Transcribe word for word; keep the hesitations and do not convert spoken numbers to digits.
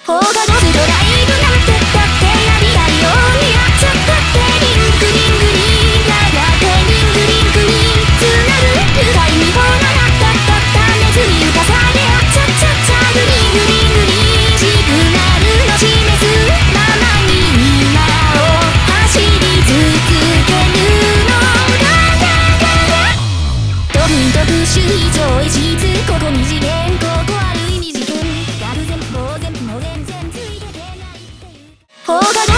放課後ストライクなんてだってやりたいようにやっちゃったってリンクリンクリンやがてリンクリンクリンつなぐ愉快にほらなったったったねずみ深さであっちゃっちゃっちゃグリングリングリンシグナルの示すままに今を走り続けるのだだだドミントプッシュ以上異質ここ二次元ここある意味事件が不全当然も全然ついてけないっていう放課